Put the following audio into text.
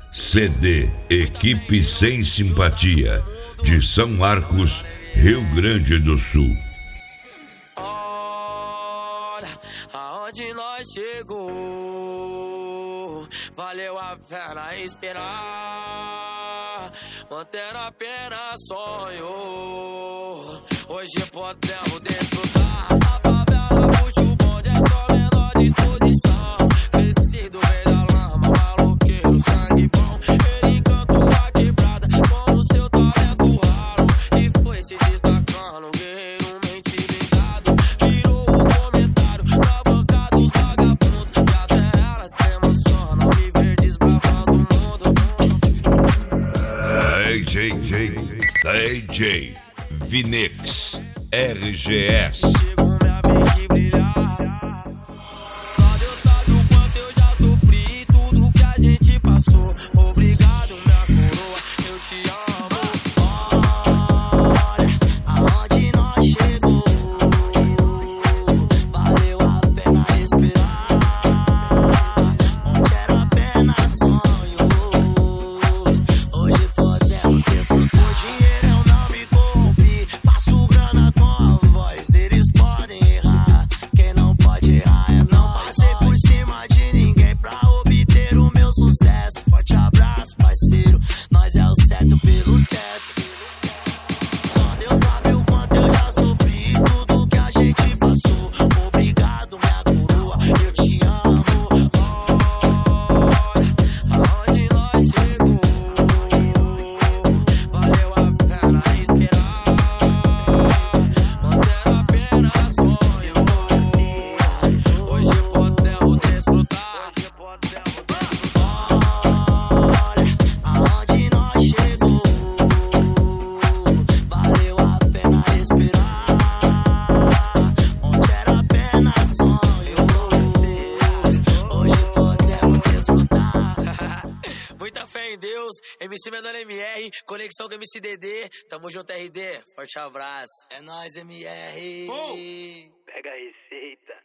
CD Equipe Sem Simpatia, de São Marcos, Rio Grande do Sul. Olha aonde nós chegou, valeu a pena esperar, manter apenas sonho. Hoje podemos desfrutar, a favela puxa o bonde, é só menor disposição. Crescido veio da lama, maloqueiro, sangue bom. Ele encantou a quebrada com o seu talento raro e foi se destacando, guerreiro mente ligado. Virou o comentário na boca dos vagabundos, e até ela se emociona ao me ver desbravando o mundo. DJ Vinix RGS. Chegou minha vez de brilhar. Só Deus sabe o quanto eu já sofri, tudo que a gente passou. Obrigado, minha coroa, eu te amo. Olha aonde nós chegou, valeu a pena esperar, onde era apenas sonhos. Hoje podemos desfrutar. O dinheiro eu não me corrompi, faço grana com a voz. Eles podem errar, quem não pode errar é não. Passei por cima de ninguém pra obter o meu sucesso. Forte abraço, parceiro, nós é o certo pelo certo. Só Deus sabe o quanto eu já sofri, tudo que a gente passou. Obrigado, minha coroa, eu te amo. Olha aonde nós chegou, valeu a pena esperar, manter apenas sonho. Hoje podemos desfrutar. Olha aonde nós chegou, valeu a pena esperar, onde era apenas sonhos. Hoje podemos desfrutar. Muita fé em Deus, MC Menor MR, conexão com MC DD. Tamo junto, RD. Forte abraço. É nóis, MR. Pega a receita.